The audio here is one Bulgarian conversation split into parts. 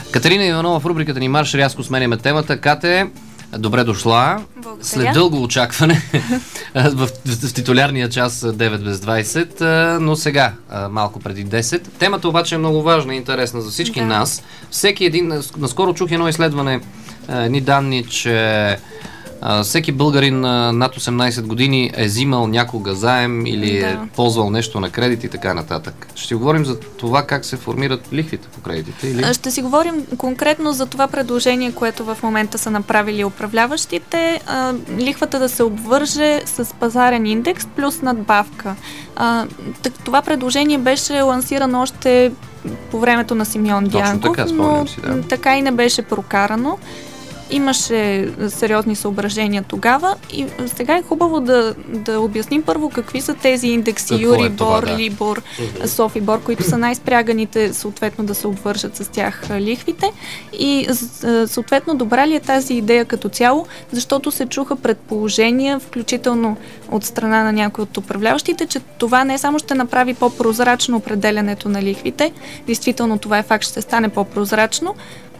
Катерина Иванова в рубриката ни Марш рязко сменяме темата. Кате, добре дошла. Благодаря. След дълго очакване в титулярния час 9 без 20, но сега малко преди 10. Темата обаче е много важна и интересна за всички нас. Всеки един, наскоро чух едно изследване, едни данни, че всеки българин над 18 години е взимал някога заем или е ползвал нещо на кредит и така нататък. Ще си говорим за това как се формират лихвите по кредитите? Или? Ще си говорим конкретно за това предложение, което в момента са направили управляващите. Лихвата да се обвърже с пазарен индекс плюс надбавка. Това предложение беше лансирано още по времето на Симеон Дянков, но така и не беше прокарано. Имаше сериозни съображения тогава и сега е хубаво да обясним първо какви са тези индекси Юрибор, Либор, Софибор, които са най-спряганите, съответно да се обвържат с тях лихвите и съответно добра ли е тази идея като цяло, защото се чуха предположения, включително от страна на някои от управляващите, че това не само ще направи по-прозрачно определянето на лихвите, действително това е факт, ще стане по-прозрачно,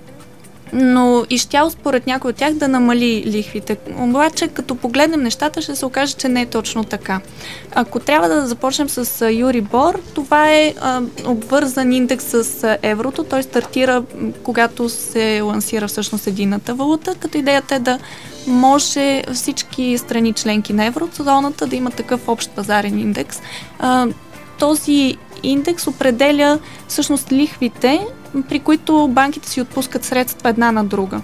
но изщяло според някой от тях да намали лихвите. Обаче, като погледнем нещата, ще се окаже, че не е точно така. Ако трябва да започнем с Юрибор, това е обвързан индекс с еврото. Той стартира, когато се лансира всъщност единната валута, като идеята е да може всички страни членки на еврозоната да имат такъв общ пазарен индекс. Този индекс определя всъщност лихвите, при които банките си отпускат средства една на друга.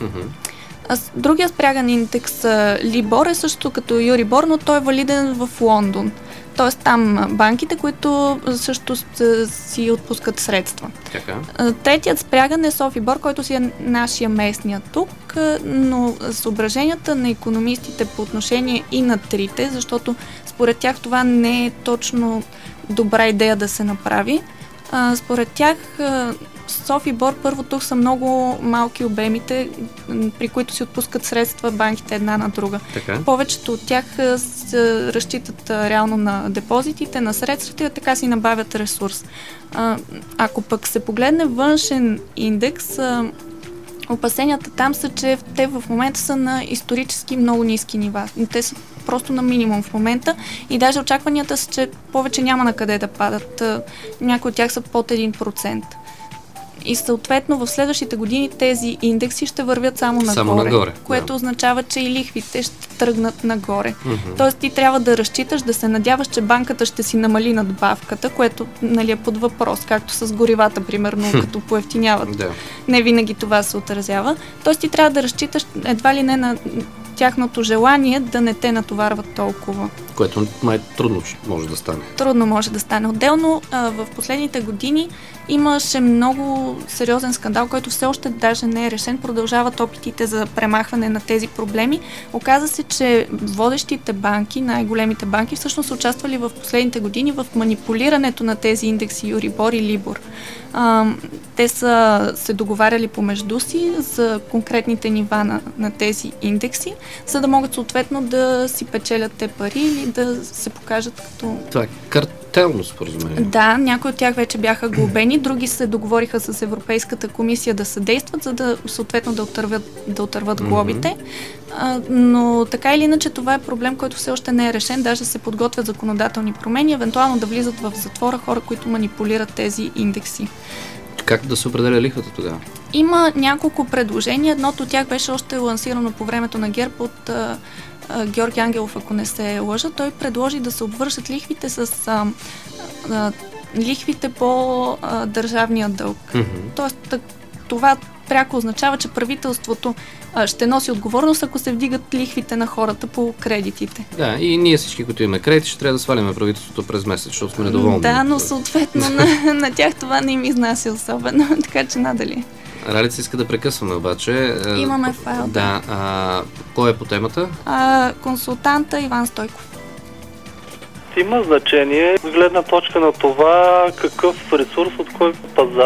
Другия спряган индекс Либор е също като Юрибор, но той е валиден в Лондон. Тоест там банките, които също си отпускат средства. Третият спряган е Софибор, който си е нашия местния тук, но съображенията на икономистите по отношение и на трите, защото според тях това не е точно добра идея да се направи. Според тях Софибор, първо тук са много малки обемите, при които си отпускат средства банките една на друга. Повечето от тях разчитат реално на депозитите, на средствата и така си набавят ресурс. Ако пък се погледне външен индекс, опасенията там са, че те в момента са на исторически много ниски нива. Те са просто на минимум в момента и даже очакванията са, че повече няма на къде да падат. Някои от тях са под 1%. И съответно в следващите години тези индекси ще вървят само нагоре, което означава, че и лихвите ще тръгнат нагоре. Тоест ти трябва да разчиташ, да се надяваш, че банката ще си намали надбавката, което е под въпрос, както с горивата, примерно, като поевтиняват. Не винаги това се отразява. Тоест ти трябва да разчиташ едва ли не на тяхното желание да не те натоварват толкова. Което трудно може да стане. Трудно може да стане. Отделно в последните години имаше много сериозен скандал, който все още даже не е решен. Продължават опитите за премахване на тези проблеми. Оказа се, че водещите банки, най-големите банки, всъщност са участвали в последните години в манипулирането на тези индекси Юрибор и Либор. Те са се договаряли помежду си за конкретните нива на тези индекси, за да могат съответно да си печелят те пари или да се покажат като... Това е картелно споразумение. Да, някои от тях вече бяха глобени, други се договориха с Европейската комисия да съдействат, за да съответно да отърват глобите. Но така или иначе това е проблем, който все още не е решен. Даже се подготвят законодателни промени, евентуално да влизат в затвора хора, които манипулират тези индекси. Как да се определя лихвата тогава? Има няколко предложения. Едното от тях беше още лансирано по времето на ГЕРБ от Георги Ангелов, ако не се лъжа. Той предложи да се обвършат лихвите с лихвите по държавния дълг. Тоест това пряко означава, че правителството ще носи отговорност, ако се вдигат лихвите на хората по кредитите. Да, и ние всички, които имаме кредити, ще трябва да свалим правителството през месец, защото сме недоволни. Да, но съответно на тях това не им изнася особено, така че надали. Ралица иска да прекъсваме обаче. Имаме файл. Да. Кой е по темата? Консултанта Иван Стойков. Има значение гледна точка на това какъв ресурс от кой пазар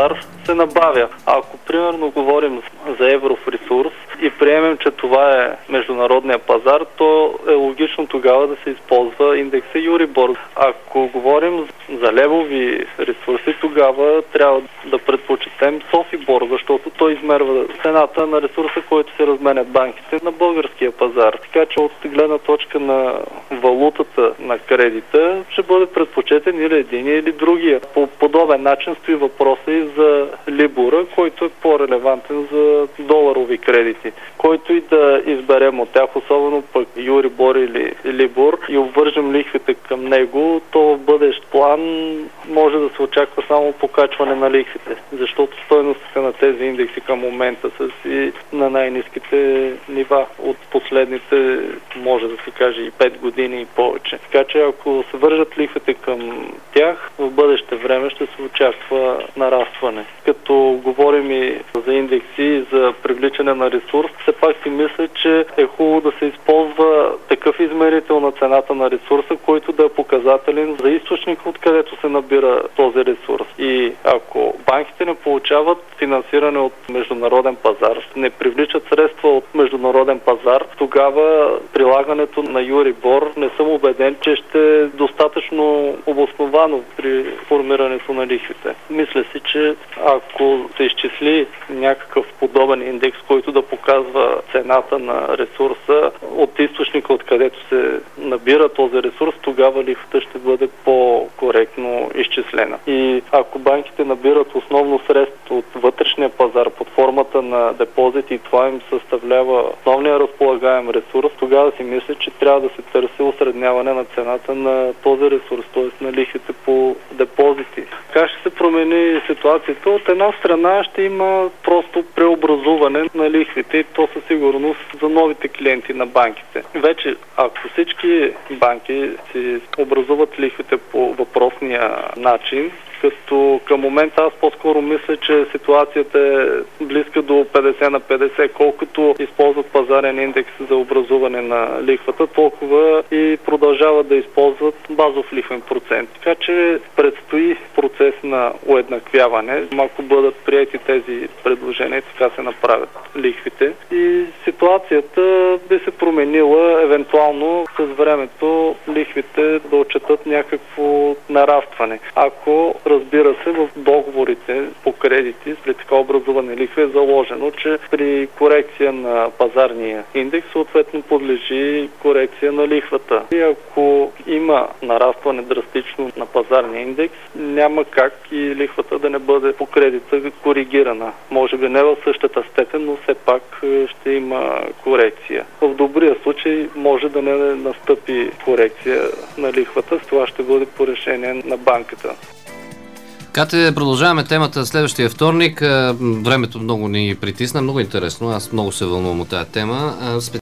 се набавя. Ако примерно говорим за евров ресурс и приемем, че това е международния пазар, то е логично тогава да се използва индекса Юрибор. Ако говорим за левови ресурси, тогава трябва да предпочетем Софибор, защото той измерва цената на ресурса, който се разменят банките на българския пазар. Така че от гледна точка на валутата на кредита ще бъде предпочетен или единия или другия. По подобен начин стои въпроса и за Либора, който е по-релевантен за доларови кредити. Който и да изберем от тях, особено пък Юрибор или Либор, и обвържем лихвите към него, то в бъдещ план може да се очаква само покачване на лихвите, защото стойностите на тези индекси към момента са си на най-ниските нива от последните, може да се каже, и 5 години и повече. Така че ако се вържат лихвите към тях, в бъдеще време ще се очаква нарастване. Като говорим и за индекси и за привличане на ресурс, все пак си мисля, че е хубаво да се използва такъв измерител на цената на ресурса, който да е показателен за източника, откъдето се набира този ресурс. И ако банките не получават финансиране от международен пазар, не привличат средства от международен пазар, тогава прилагането на Юрибор не съм убеден, че ще е достатъчно обосновано при формирането на лихвите. Мисля си, че ако се изчисли някакъв подобен индекс, който да показва цената на ресурса от източника, откъдето се набира този ресурс, тогава лихвата ще бъде по-коректно изчислена. И ако банките набират основно средства от вътрешния пазар под формата на депозити и това им съставлява основния разполагаем ресурс, тогава си мисля, че трябва да се търси осредняване на цената на този ресурс, т.е. на лихвите по депозити. Как ще се промени ситуацията? От една страна ще има просто преобразуване на лихвите и то със сигурност за новите клиенти на банките. Вече, ако всички банки си образуват лихвите по въпросния начин, като към момента аз по-скоро мисля, че ситуацията е близка до 50 на 50, колкото използват пазарен индекс за образуване на лихвата, толкова и продължават да използват базов лихвен процент. Така че предстои процес на уеднаквяване. Ако бъдат приети тези предложения, така се направят лихвите. И ситуацията би се променила евентуално с времето лихвите да отчетат някакво нарастване. Ако, разбира се, в договорите по кредити при така образуване лихви е заложено, че при корекция на пазарния индекс съответно подлежи корекция на лихвата. И ако има нарастване драстично на пазарния индекс, няма как и лихвата да не бъде по кредита коригирана. Може би не в същата степен, но все пак ще има корекция. В добрия случай може да не настъпи корекция на лихвата, това ще бъде по решение на банката. Кате, продължаваме темата следващия вторник. Времето много ни притисна, много интересно. Аз много се вълнувам от тази тема.